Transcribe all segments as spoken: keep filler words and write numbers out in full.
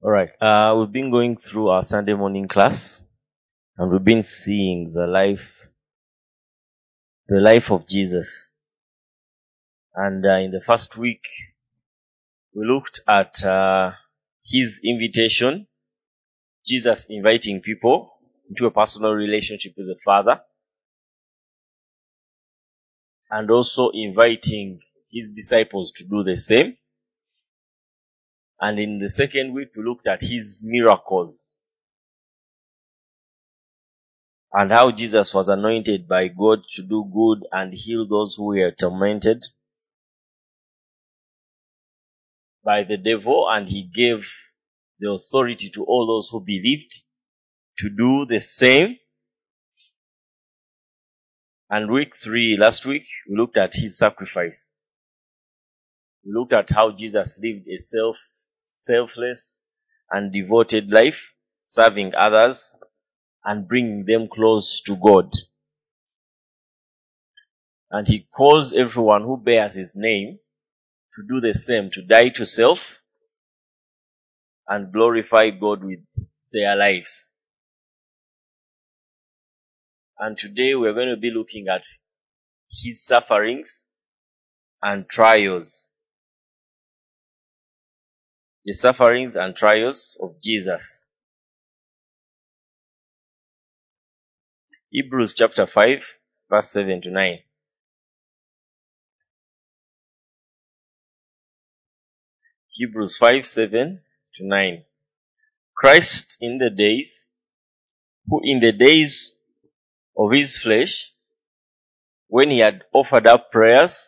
All right. Uh, we've been going through our Sunday morning class, and we've been seeing the life, the life of Jesus. And uh, in the first week, we looked at uh, his invitation, Jesus inviting people into a personal relationship with the Father, and also inviting his disciples to do the same. And in the second week, we looked at his miracles and how Jesus was anointed by God to do good and heal those who were tormented by the devil, and he gave the authority to all those who believed to do the same. And week three, last week, we looked at his sacrifice. We looked at how Jesus lived a self, selfless and devoted life, serving others and bringing them close to God. And he calls everyone who bears his name to do the same, to die to self and glorify God with their lives. And today we're going to be looking at his sufferings and trials. The sufferings and trials of Jesus. Hebrews chapter five, verse seven to nine. Hebrews five, seven to nine. Christ in the days, who in the days of his flesh, when he had offered up prayers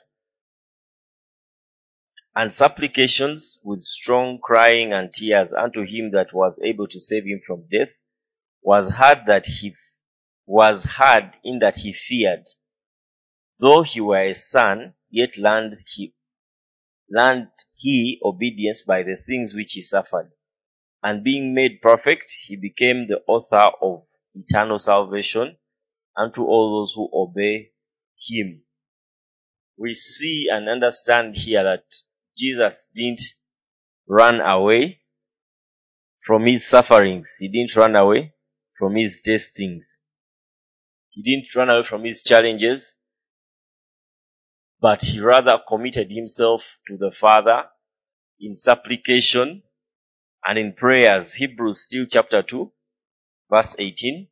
and supplications with strong crying and tears unto him that was able to save him from death, was heard that he was heard in that he feared. Though he were a son, yet learned he learned he obedience by the things which he suffered. And being made perfect, he became the author of eternal salvation unto all those who obey him. We see and understand here that Jesus didn't run away from his sufferings. He didn't run away from his testings. He didn't run away from his challenges, but he rather committed himself to the Father in supplication and in prayers. Hebrews still chapter two, verse eighteen.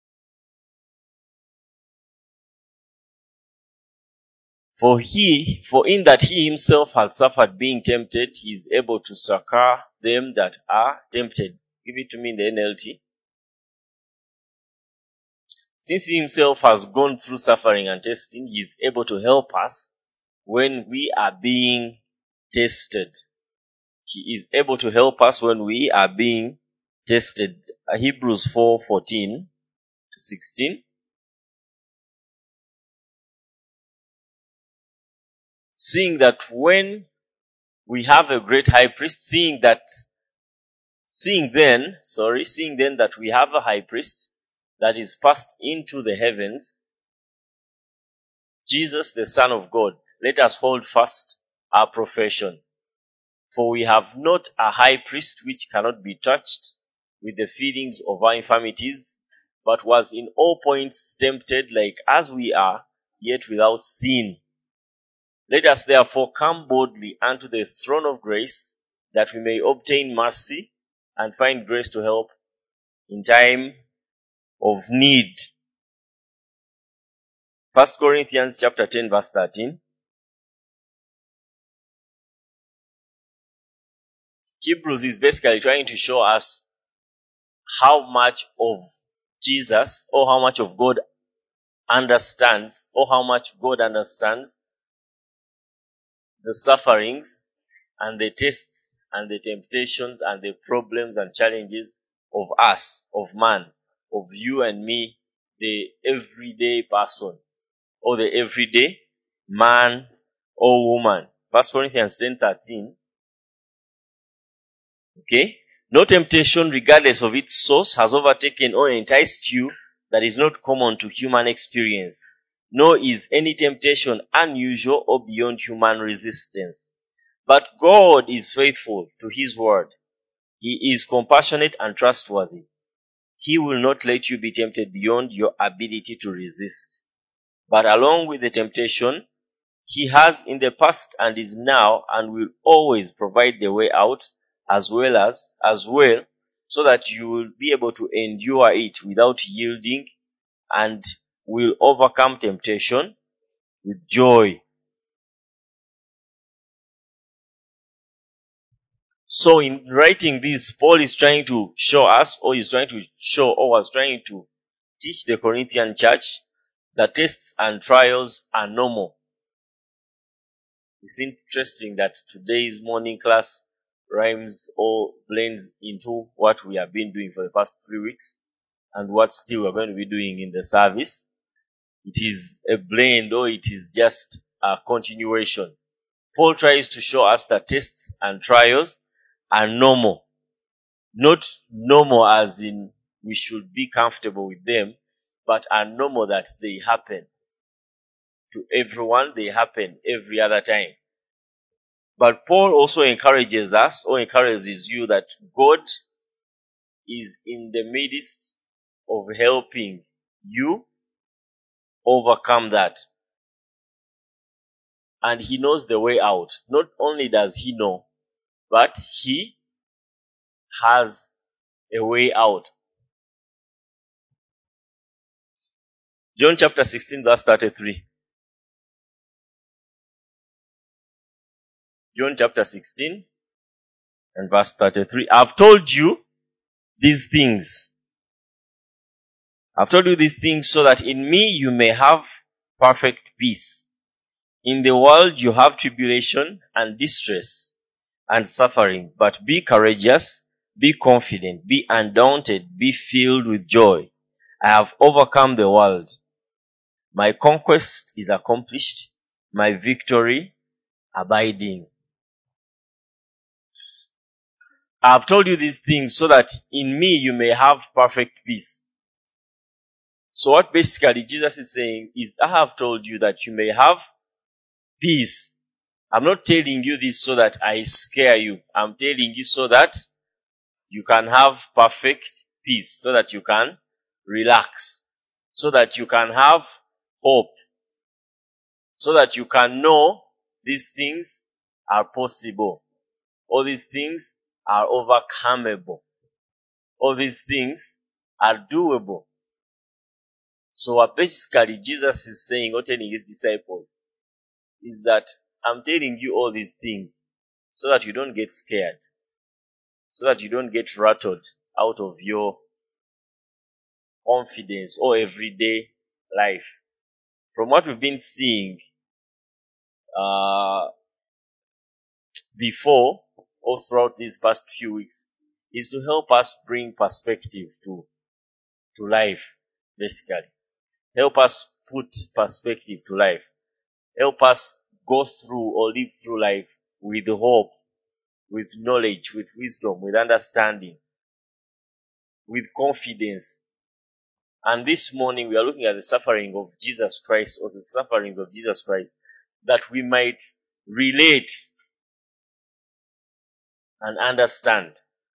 For he, for in that he himself had suffered being tempted, he is able to succor them that are tempted. Give it to me in the N L T. Since he himself has gone through suffering and testing, he is able to help us when we are being tested. He is able to help us when we are being tested. Hebrews four, fourteen to sixteen. Seeing that when we have a great high priest, seeing that, seeing then, sorry, seeing then that we have a high priest that is passed into the heavens, Jesus the Son of God, let us hold fast our profession. For we have not a high priest which cannot be touched with the feelings of our infirmities, but was in all points tempted like as we are, yet without sin. Let us therefore come boldly unto the throne of grace, that we may obtain mercy and find grace to help in time of need. First Corinthians chapter ten, verse thirteen. Hebrews is basically trying to show us how much of Jesus, or how much of God understands, or how much God understands the sufferings and the tests and the temptations and the problems and challenges of us, of man, of you and me, the everyday person, or the everyday man or woman. First Corinthians ten thirteen. Okay? No temptation, regardless of its source, has overtaken or enticed you that is not common to human experience. Nor is any temptation unusual or beyond human resistance. But God is faithful to his word, He is compassionate and trustworthy. He will not let you be tempted beyond your ability to resist. But along with the temptation, he has in the past and is now and will always provide the way out as well as, as well, so that you will be able to endure it without yielding and will overcome temptation with joy. So in writing this, Paul is trying to show us, or is trying to show, or was trying to teach the Corinthian church that tests and trials are normal. It's interesting that today's morning class rhymes or blends into what we have been doing for the past three weeks and what still we're going to be doing in the service. It is a blend, or it is just a continuation. Paul tries to show us that tests and trials are normal. Not normal as in we should be comfortable with them, but are normal that they happen. To everyone, they happen every other time. But Paul also encourages us, or encourages you, that God is in the midst of helping you overcome that. And he knows the way out. Not only does he know, but he has a way out. John chapter sixteen verse thirty-three. John chapter sixteen and verse thirty-three. I've told you these things. I've told you these things so that in me you may have perfect peace. In the world you have tribulation and distress and suffering, but be courageous, be confident, be undaunted, be filled with joy. I have overcome the world. My conquest is accomplished, my victory abiding. I have told you these things so that in me you may have perfect peace. So what basically Jesus is saying is, I have told you that you may have peace. I'm not telling you this so that I scare you. I'm telling you so that you can have perfect peace, so that you can relax, so that you can have hope, so that you can know these things are possible. All these things are overcomable. All these things are doable. So what basically Jesus is saying, or telling his disciples, is that I'm telling you all these things so that you don't get scared, so that you don't get rattled out of your confidence or everyday life. From what we've been seeing uh, before or throughout these past few weeks is to help us bring perspective to, to life, basically. Help us put perspective to life. Help us go through or live through life with hope, with knowledge, with wisdom, with understanding, with confidence. And this morning we are looking at the suffering of Jesus Christ, or the sufferings of Jesus Christ, that we might relate and understand.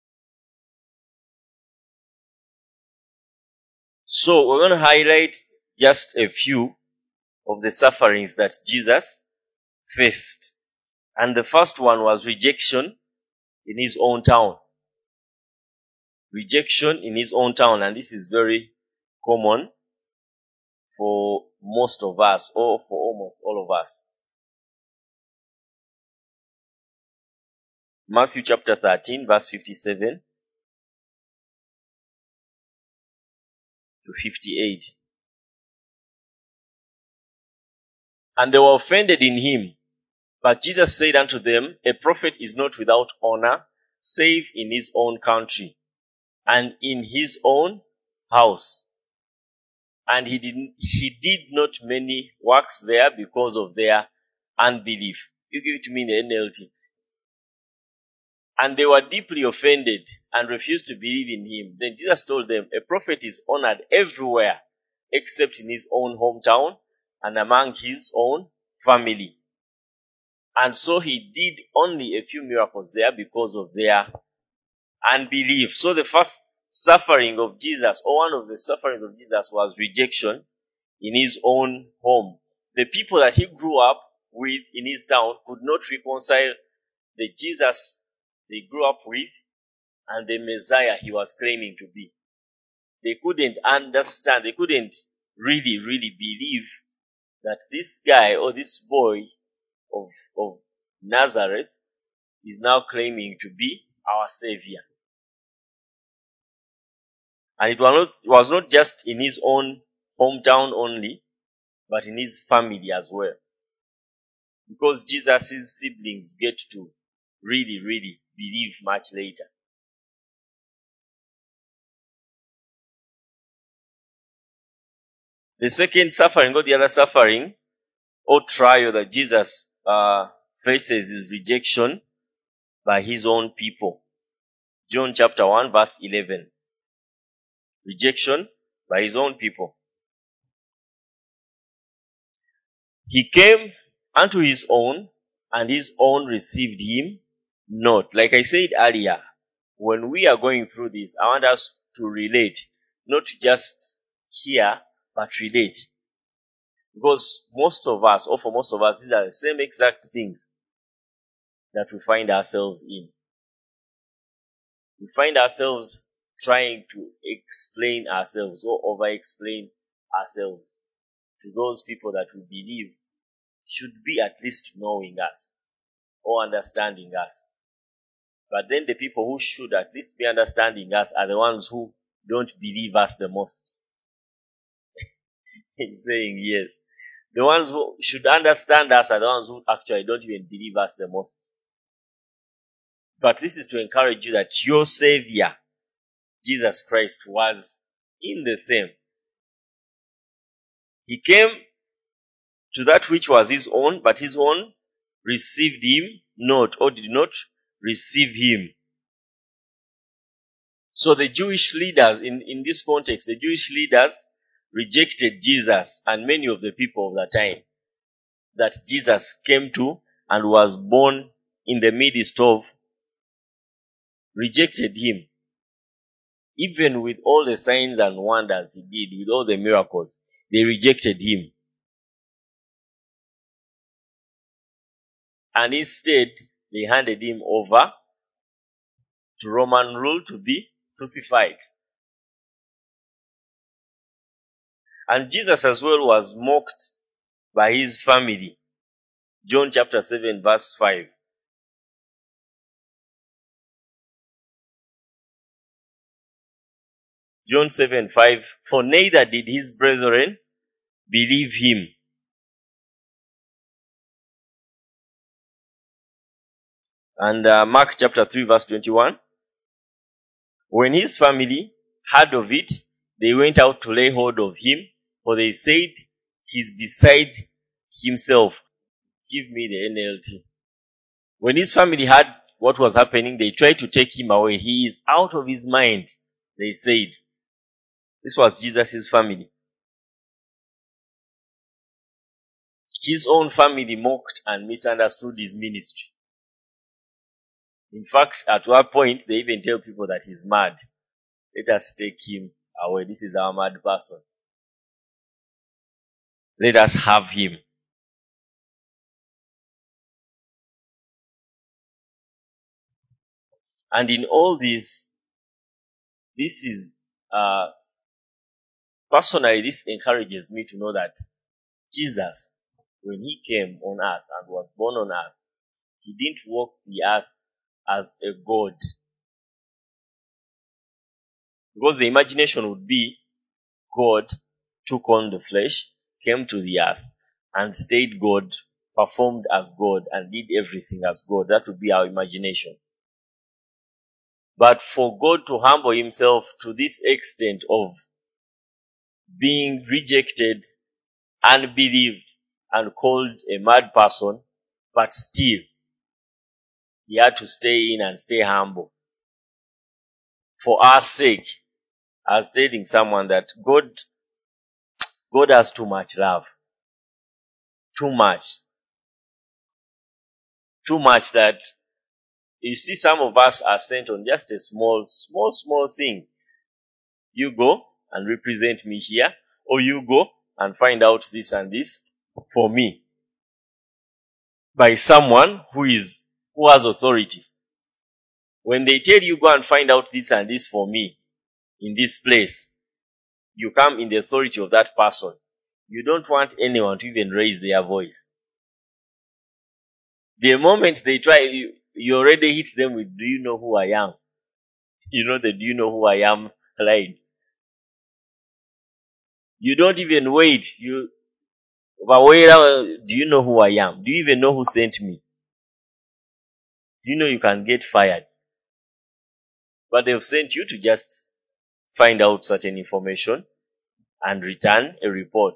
So we're going to highlight just a few of the sufferings that Jesus faced. And the first one was rejection in his own town. Rejection in his own town, and this is very common for most of us, or for almost all of us. Matthew chapter thirteen, verse fifty-seven to fifty-eight. And they were offended in him. But Jesus said unto them, a prophet is not without honor, save in his own country, and in his own house. And he did, he did not many works there because of their unbelief. You give it to me in the N L T. And they were deeply offended and refused to believe in him. Then Jesus told them, a prophet is honored everywhere except in his own hometown and among his own family. And so he did only a few miracles there because of their unbelief. So the first suffering of Jesus, or one of the sufferings of Jesus, was rejection in his own home. The people that he grew up with in his town could not reconcile the Jesus they grew up with and the Messiah he was claiming to be. They couldn't understand, they couldn't really, really believe that this guy or this boy of, of Nazareth is now claiming to be our Savior. And it was not, it was not just in his own hometown only, but in his family as well. Because Jesus' siblings get to really, really believe much later. The second suffering, or the other suffering, or trial that Jesus uh, faces is rejection by his own people. John chapter one verse eleven. Rejection by his own people. He came unto his own, and his own received him not. Like I said earlier, when we are going through this, I want us to relate, not just hear, but relate. Because most of us, or for most of us, these are the same exact things that we find ourselves in. We find ourselves trying to explain ourselves or over-explain ourselves to those people that we believe should be at least knowing us or understanding us. But then the people who should at least be understanding us are the ones who don't believe us the most. He's saying yes. The ones who should understand us are the ones who actually don't even believe us the most. But this is to encourage you that your Savior, Jesus Christ, was in the same. He came to that which was his own, but his own received him not, or did not receive him. So the Jewish leaders, in, in this context, the Jewish leaders rejected Jesus and many of the people of the time that Jesus came to and was born in the midst of, rejected him. Even with all the signs and wonders he did, with all the miracles, they rejected him. And instead, they handed him over to Roman rule to be crucified. And Jesus as well was mocked by his family. John chapter seven verse five. John seven five. For neither did his brethren believe him. And uh, Mark chapter three verse twenty-one. When his family heard of it, they went out to lay hold of him, for they said, he's beside himself. Give me the N L T. When his family heard what was happening, they tried to take him away. He is out of his mind, they said. This was Jesus' family. His own family mocked and misunderstood his ministry. In fact, at one point, they even tell people that he's mad. Let us take him away. This is our mad person. Let us have him. And in all this, this is, uh, personally, this encourages me to know that Jesus, when he came on earth and was born on earth, he didn't walk the earth as a god. Because the imagination would be God took on the flesh, came to the earth, and stayed God, performed as God, and did everything as God. That would be our imagination. But for God to humble himself to this extent of being rejected, unbelieved, and called a mad person, but still, he had to stay in and stay humble. For our sake, I was telling someone that God, God has too much love. Too much. Too much that You see, some of us are sent on just a small, small, small thing. You go and represent me here, or you go and find out this and this for me by someone who is, who has authority. When they tell you go and find out this and this for me in this place, you come in the authority of that person. You don't want anyone to even raise their voice. The moment they try, you, you already hit them with, do you know who I am? You know the do you know who I am line. You don't even wait. You, but wait, do you know who I am? Do you even know who sent me? Do you know you can get fired? But they've sent you to just find out certain information and return a report.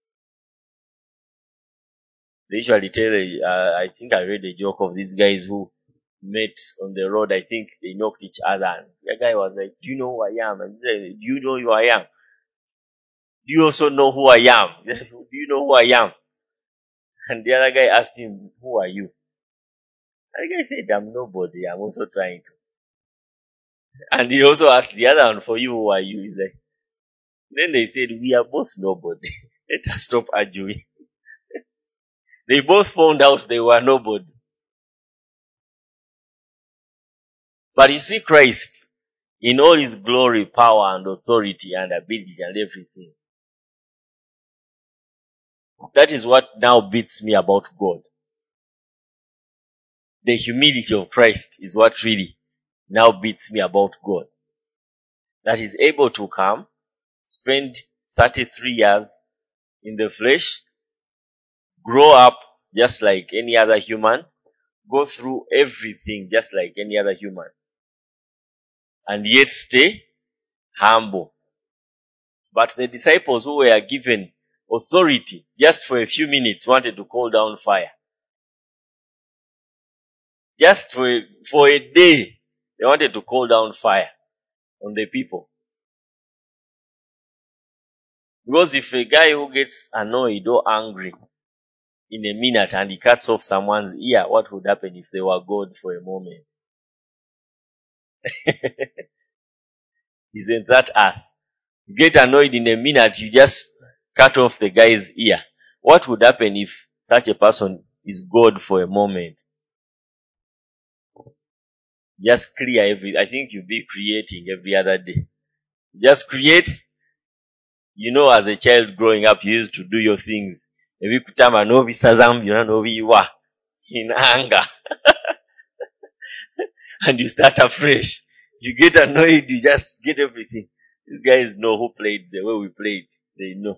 They usually tell, uh, I think I read a joke of these guys who met on the road. I think they knocked each other. And the guy was like, do you know who I am? And he said, do you know who I am? Do you also know who I am? Do you know who I am? And the other guy asked him, who are you? And the guy said, I'm nobody. I'm also trying to. And he also asked the other one, for you, who are you? He's like, then they said, we are both nobody. Let us stop arguing. They both found out they were nobody. But you see Christ, in all his glory, power, and authority, and ability, and everything. That is what now beats me about God. The humility of Christ is what really now beats me about God. That is able to come, spend thirty-three years in the flesh, grow up just like any other human, go through everything just like any other human, and yet stay humble. But the disciples who were given authority just for a few minutes wanted to call down fire. Just for a, for a day, they wanted to call down fire on the people. Because if a guy who gets annoyed or angry in a minute and he cuts off someone's ear, what would happen if they were God for a moment? Isn't that us? You get annoyed in a minute, you just cut off the guy's ear. What would happen if such a person is God for a moment? Just clear every, I think you'll be creating every other day. Just create. You know, as a child growing up, you used to do your things. Every time I know Visazam, you know you are in anger. And you start afresh. You get annoyed, you just get everything. These guys know who played the way we played. They know.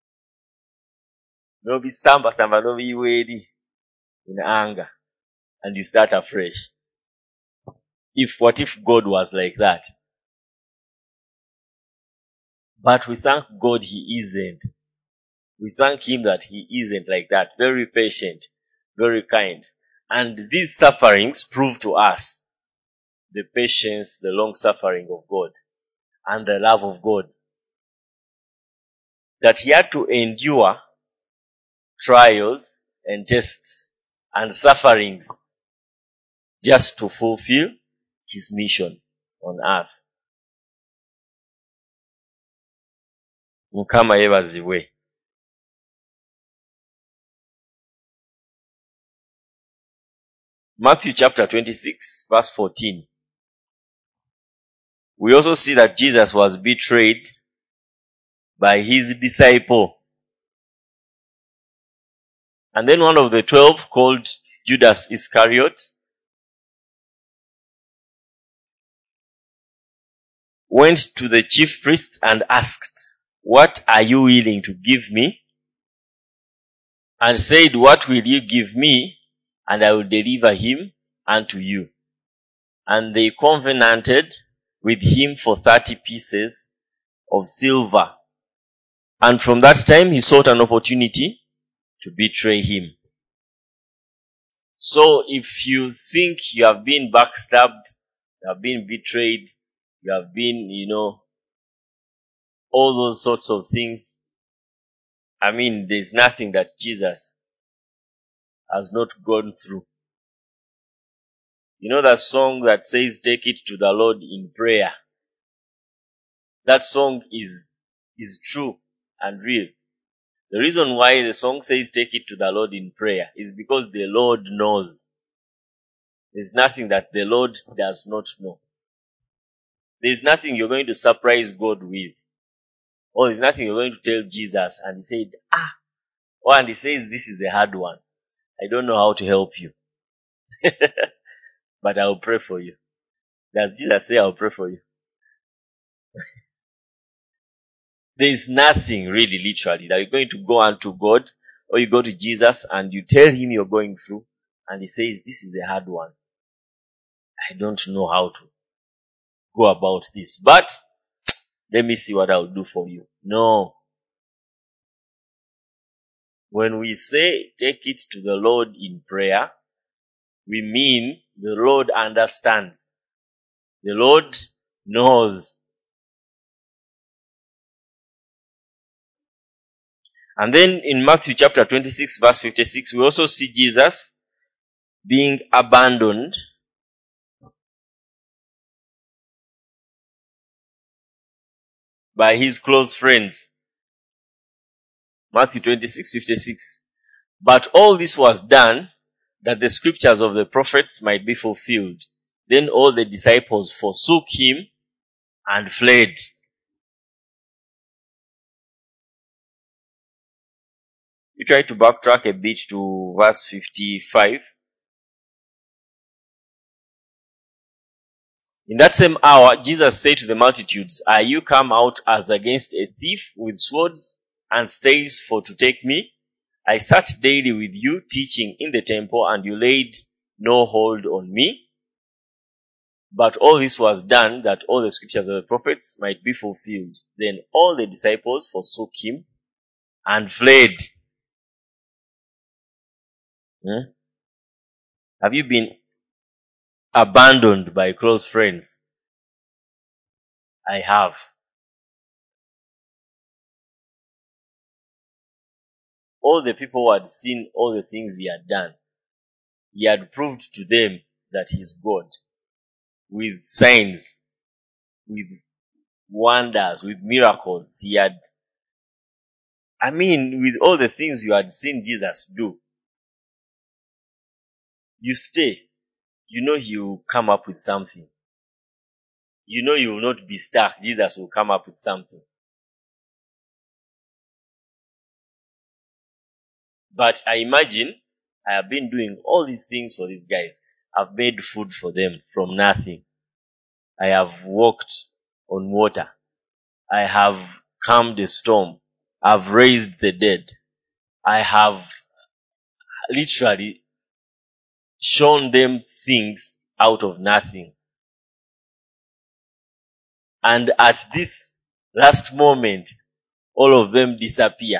No be samba samba, no be ready in anger. And you start afresh. If, what if God was like that? But we thank God he isn't. We thank him that he isn't like that. Very patient, very kind. And these sufferings prove to us the patience, the long suffering of God, and the love of God. That he had to endure trials and tests and sufferings just to fulfill his mission on earth. Mukama yebaziwe. Matthew chapter twenty-six, verse fourteen. We also see that Jesus was betrayed by his disciple. And then one of the twelve, called Judas Iscariot, went to the chief priests and asked, what are you willing to give me? And said, what will you give me? And I will deliver him unto you. And they covenanted with him for thirty pieces of silver. And from that time he sought an opportunity to betray him. So if you think you have been backstabbed, you have been betrayed, you have been, you know, all those sorts of things, I mean, there's nothing that Jesus has not gone through. You know that song that says, take it to the Lord in prayer? That song is, is true and real. The reason why the song says, take it to the Lord in prayer is because the Lord knows. There's nothing that the Lord does not know. There's nothing you're going to surprise God with. Or there's nothing you're going to tell Jesus and he said, ah, or and he says, this is a hard one. I don't know how to help you. But I'll pray for you. Does Jesus say, I'll pray for you? There is nothing really literally that you're going to go unto God or you go to Jesus and you tell him you're going through and he says, this is a hard one. I don't know how to go about this, but let me see what I'll do for you. No. When we say take it to the Lord in prayer, we mean the Lord understands. The Lord knows. And then in Matthew chapter twenty-six verse fifty-six, we also see Jesus being abandoned by his close friends. Matthew twenty-six fifty-six. But all this was done that the scriptures of the prophets might be fulfilled. Then all the disciples forsook him and fled. We try to backtrack a bit to verse fifty-five. In that same hour, Jesus said to the multitudes, are you come out as against a thief with swords and staves for to take me? I sat daily with you teaching in the temple, and you laid no hold on me. But all this was done that all the scriptures of the prophets might be fulfilled. Then all the disciples forsook him and fled. Hmm? Have you been abandoned by close friends? I have. All the people who had seen all the things he had done, he had proved to them that he is God. With signs, with wonders, with miracles. He had, I mean, with all the things you had seen Jesus do, you stay. You know he will come up with something. You know you will not be stuck. Jesus will come up with something. But I imagine I have been doing all these things for these guys. I've made food for them from nothing. I have walked on water. I have calmed a storm. I've raised the dead. I have literally shown them things out of nothing. And at this last moment, all of them disappear.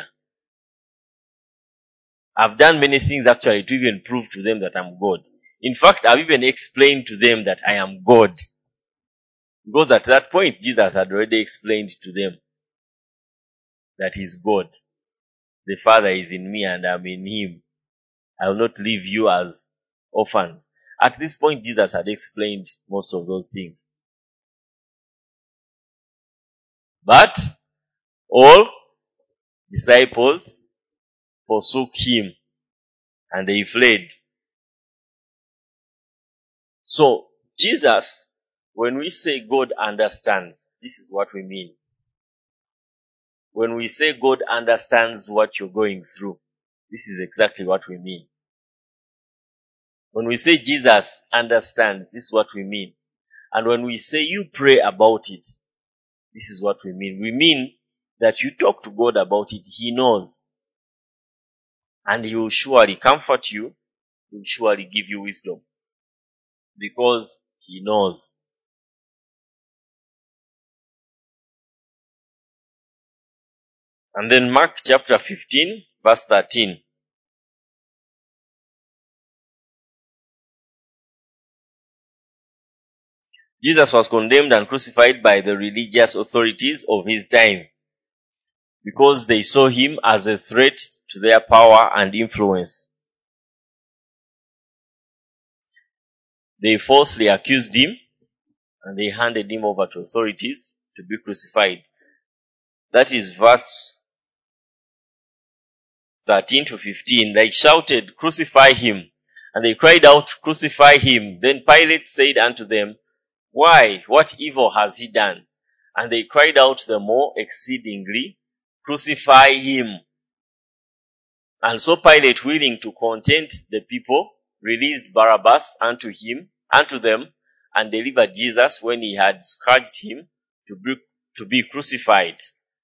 I've done many things actually to even prove to them that I'm God. In fact, I've even explained to them that I am God. Because at that point, Jesus had already explained to them that he's God. The Father is in me and I'm in him. I will not leave you as orphans. At this point, Jesus had explained most of those things. But all disciples forsook him and they fled. So, Jesus, when we say God understands, this is what we mean. When we say God understands what you're going through, this is exactly what we mean. When we say Jesus understands, this is what we mean. And when we say you pray about it, this is what we mean. We mean that you talk to God about it. He knows. And he will surely comfort you. He will surely give you wisdom. Because he knows. And then Mark chapter fifteen, verse thirteen. Jesus was condemned and crucified by the religious authorities of his time because they saw him as a threat to their power and influence. they falsely accused him, and they handed him over to authorities to be crucified. That is verse thirteen to fifteen. They shouted, "Crucify him." And they cried out, "Crucify him." Then Pilate said unto them, "Why? What evil has he done?" And they cried out the more exceedingly, "Crucify him." And so Pilate, willing to content the people, released Barabbas unto him, unto them, and delivered Jesus, when he had scourged him, to be, to be crucified.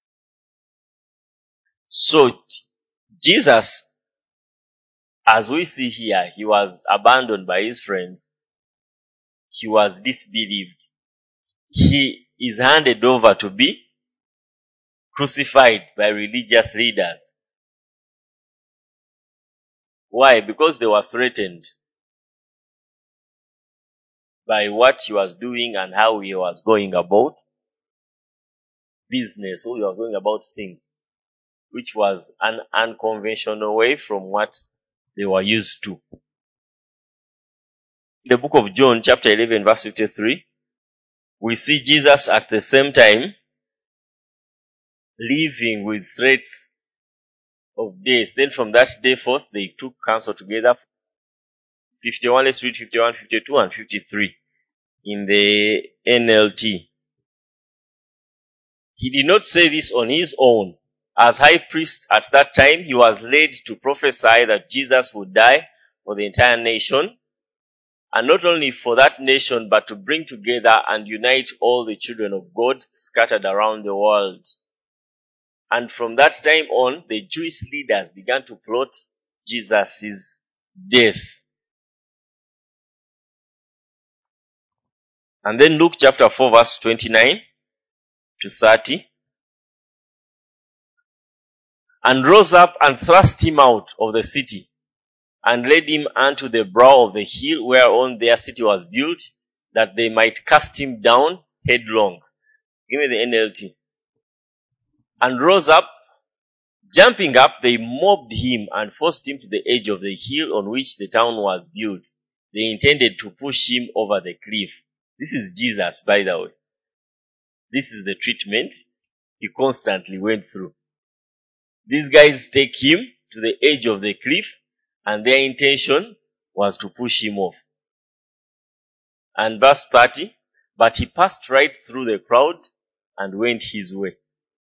So Jesus, as we see here, he was abandoned by his friends. He was disbelieved. He is handed over to be crucified by religious leaders. Why? Because they were threatened by what he was doing and how he was going about business, how he was going about things, which was an unconventional way from what they were used to. In the book of John, chapter eleven, verse fifty-three, we see Jesus at the same time living with threats of death. Then from that day forth, they took counsel together. fifty-one, let's read fifty-one, fifty-two, and fifty-three in the N L T. He did not say this on his own. As high priest at that time, he was led to prophesy that Jesus would die for the entire nation, and not only for that nation, but to bring together and unite all the children of God scattered around the world. And from that time on, the Jewish leaders began to plot Jesus' death. And then Luke chapter four, verse twenty-nine to thirty. And rose up and thrust him out of the city, and led him unto the brow of the hill whereon their city was built, that they might cast him down headlong. Give me the N L T. And rose up, jumping up, they mobbed him and forced him to the edge of the hill on which the town was built. They intended to push him over the cliff. This is Jesus, by the way. This is the treatment he constantly went through. These guys take him to the edge of the cliff, and their intention was to push him off. And verse thirty, but he passed right through the crowd and went his way.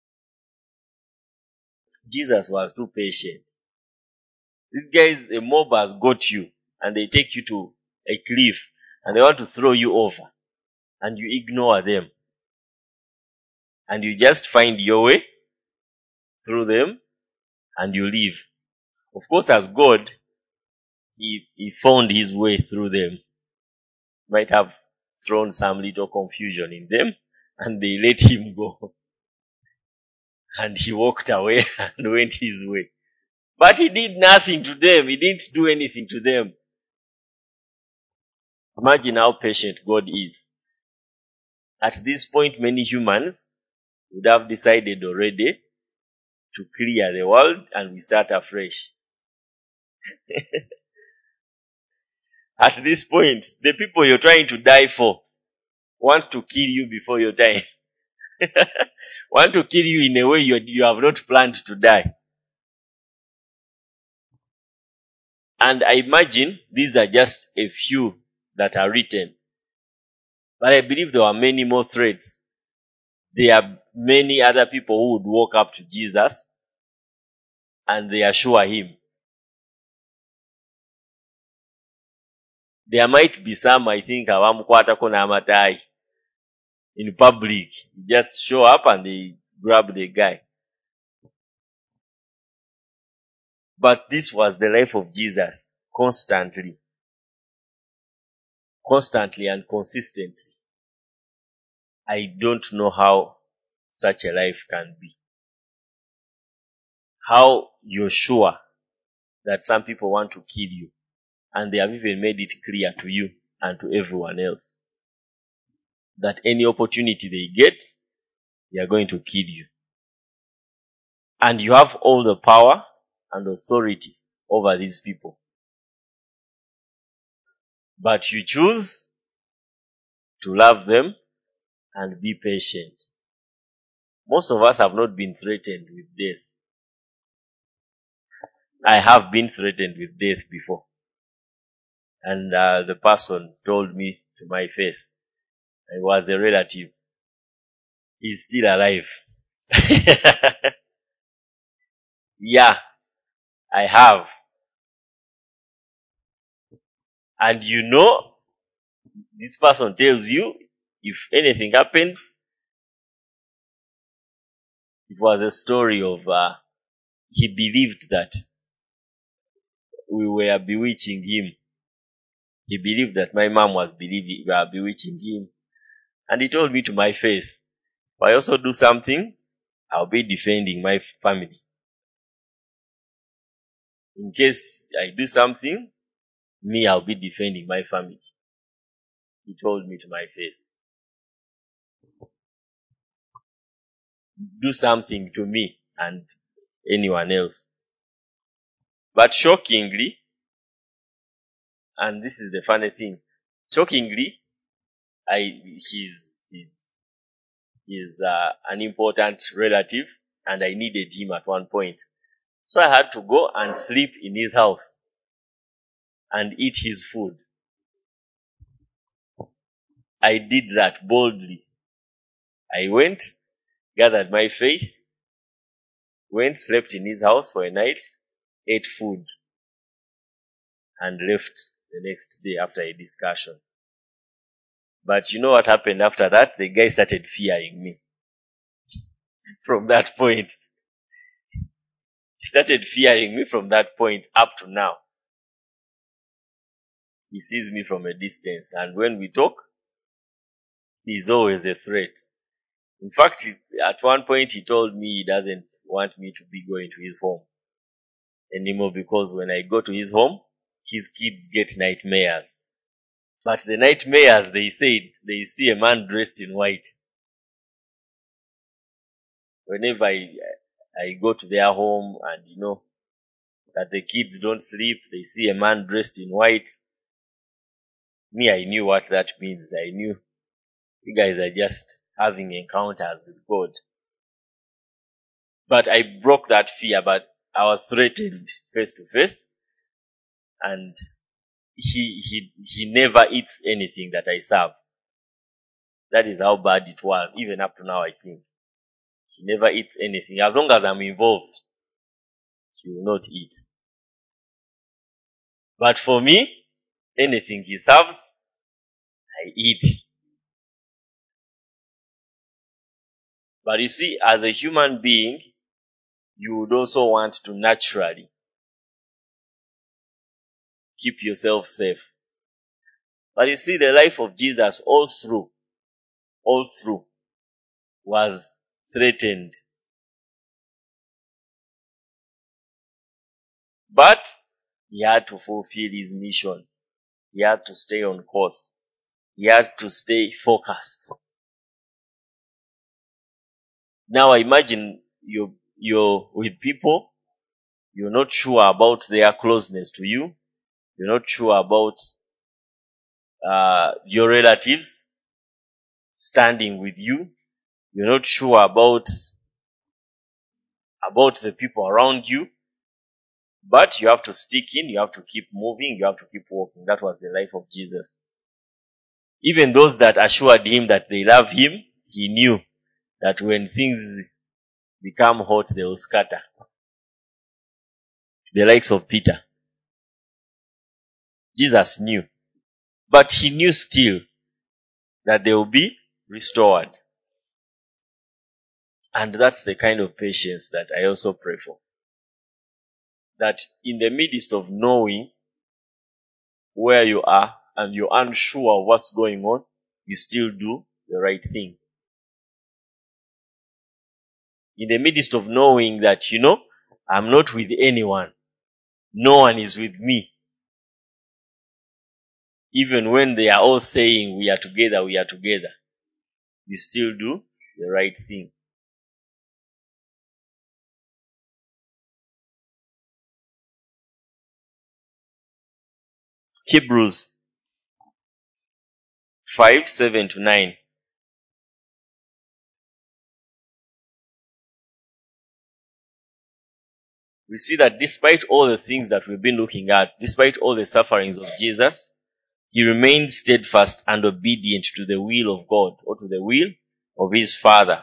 Jesus was too patient. These guys, the mob has got you, and they take you to a cliff, and they want to throw you over, and you ignore them. And you just find your way through them, and you leave. Of course, as God, he, he found his way through them. Might have thrown some little confusion in them, and they let him go. And he walked away and went his way. But he did nothing to them. He didn't do anything to them. Imagine how patient God is. At this point, many humans would have decided already to clear the world and we start afresh. At this point, the people you're trying to die for want to kill you before your time. Want to kill you in a way you, you have not planned to die. And I imagine these are just a few that are written. But I believe there are many more threats. There are many other people who would walk up to Jesus and they assure him. There might be some, I think, abamukwatako n'amatayi in public. Just show up and they grab the guy. But this was the life of Jesus, constantly. Constantly and consistently. I don't know how such a life can be. How you're sure that some people want to kill you, and they have even made it clear to you and to everyone else that any opportunity they get, they are going to kill you. And you have all the power and authority over these people. But you choose to love them and be patient. Most of us have not been threatened with death. I have been threatened with death before. And uh, the person told me to my face, I was a relative. He's still alive. Yeah, I have. And you know, this person tells you, if anything happens, it was a story of, uh, he believed that we were bewitching him. He believed that my mom was believing, we were bewitching him. And he told me to my face, if I also do something, I'll be defending my family. In case I do something, me, I'll be defending my family. He told me to my face. Do something to me and anyone else. But shockingly, and this is the funny thing, shockingly, I, he's, he's, he's uh, an important relative and I needed him at one point. So I had to go and sleep in his house and eat his food. I did that boldly. I went, gathered my faith, went, slept in his house for a night, ate food, and left the next day after a discussion. But you know what happened after that? The guy started fearing me. From that point, he started fearing me from that point up to now. He sees me from a distance, and when we talk, he's always a threat. In fact, at one point he told me he doesn't want me to be going to his home anymore because when I go to his home, his kids get nightmares. But the nightmares, they said, they see a man dressed in white. Whenever I, I go to their home and, you know, that the kids don't sleep, they see a man dressed in white. Me, I knew what that means. I knew you guys are just having encounters with God. But I broke that fear, but I was threatened face to face. And he, he, he never eats anything that I serve. That is how bad it was, even up to now, I think. He never eats anything. As long as I'm involved, he will not eat. But for me, anything he serves, I eat. But you see, as a human being, you would also want to naturally keep yourself safe. But you see, the life of Jesus all through, all through, was threatened. But he had to fulfill his mission. He had to stay on course. He had to stay focused. Now imagine you, you're with people, you're not sure about their closeness to you, you're not sure about uh, your relatives standing with you, you're not sure about about the people around you, but you have to stick in, you have to keep moving, you have to keep walking. That was the life of Jesus. Even those that assured him that they love him, he knew that when things become hot, they will scatter. The likes of Peter. Jesus knew. But he knew still that they will be restored. And that's the kind of patience that I also pray for. That in the midst of knowing where you are and you're unsure of what's going on, you still do the right thing. In the midst of knowing that, you know, I'm not with anyone. No one is with me. Even when they are all saying we are together, we are together, you still do the right thing. Hebrews five, seven to nine. We see that despite all the things that we've been looking at, despite all the sufferings of Jesus, he remained steadfast and obedient to the will of God, or to the will of his Father.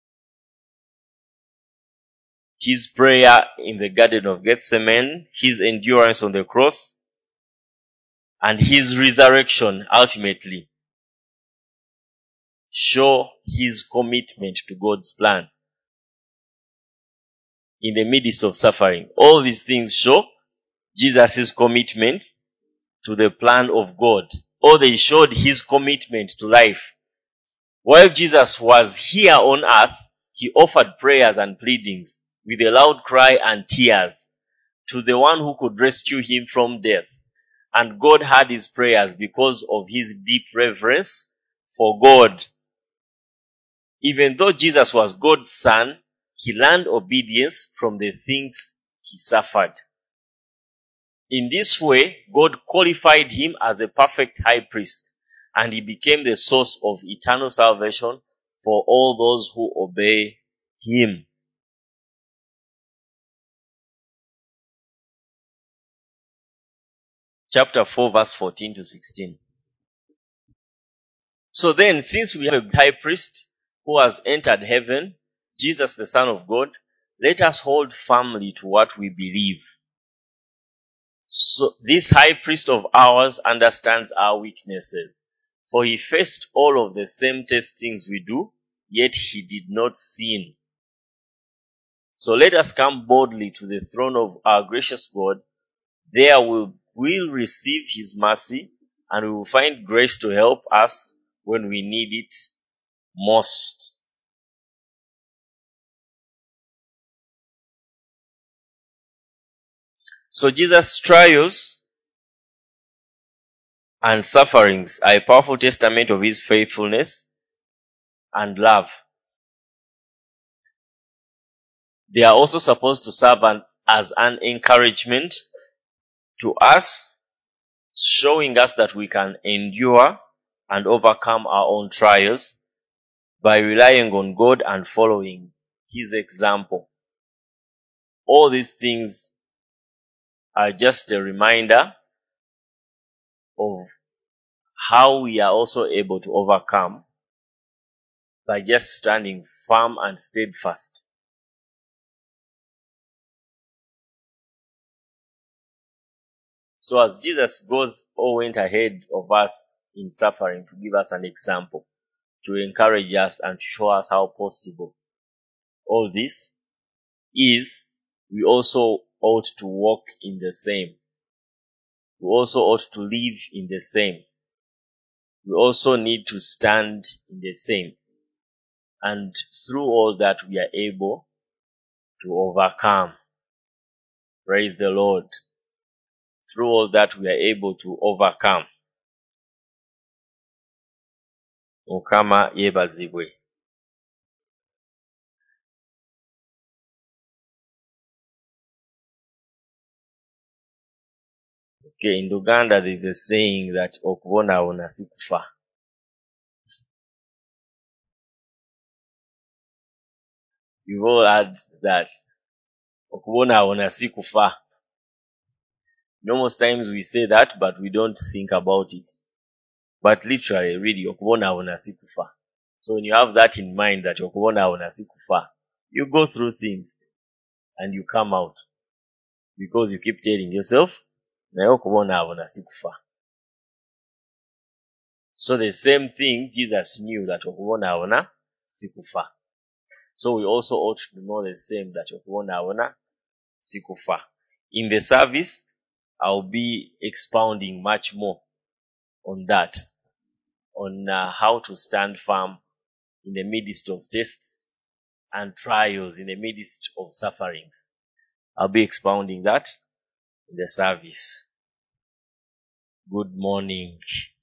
His prayer in the Garden of Gethsemane, his endurance on the cross, and his resurrection ultimately show his commitment to God's plan in the midst of suffering. All these things show Jesus' commitment to the plan of God, or they showed his commitment to life. While Jesus was here on earth, he offered prayers and pleadings with a loud cry and tears to the one who could rescue him from death. And God heard his prayers because of his deep reverence for God. Even though Jesus was God's son, he learned obedience from the things he suffered. In this way, God qualified him as a perfect high priest, and he became the source of eternal salvation for all those who obey him. Chapter four, verse fourteen to sixteen. So then, since we have a high priest who has entered heaven, Jesus the Son of God, let us hold firmly to what we believe. So this high priest of ours understands our weaknesses, for he faced all of the same testings we do, yet he did not sin. So let us come boldly to the throne of our gracious God. There we will receive his mercy, and we will find grace to help us when we need it most. So Jesus' trials and sufferings are a powerful testament of his faithfulness and love. They are also supposed to serve an, as an encouragement to us, showing us that we can endure and overcome our own trials by relying on God and following his example. All these things are just a reminder of how we are also able to overcome by just standing firm and steadfast. So as Jesus goes or went ahead of us in suffering to give us an example, to encourage us and to show us how possible all this is, we also ought to walk in the same. We also ought to live in the same. We also need to stand in the same. And through all that we are able to overcome. Praise the Lord. Through all that we are able to overcome. Mukama yebazibwe. Okay, in Uganda there is a saying that okubonaabona si kufa. You've all heard that. Okubonaabona si kufa. You know, most times we say that, but we don't think about it. But literally, really, okubonaabona si kufa. So when you have that in mind, that okubonaabona si kufa, you go through things and you come out. Because you keep telling yourself, naye okubonaabona si kufa. So the same thing, Jesus knew that okubonaabona si kufa. So we also ought to know the same, that okubonaabona si kufa. In the service, I'll be expounding much more on that, on uh, how to stand firm in the midst of tests and trials, in the midst of sufferings. I'll be expounding that in the service. Good morning.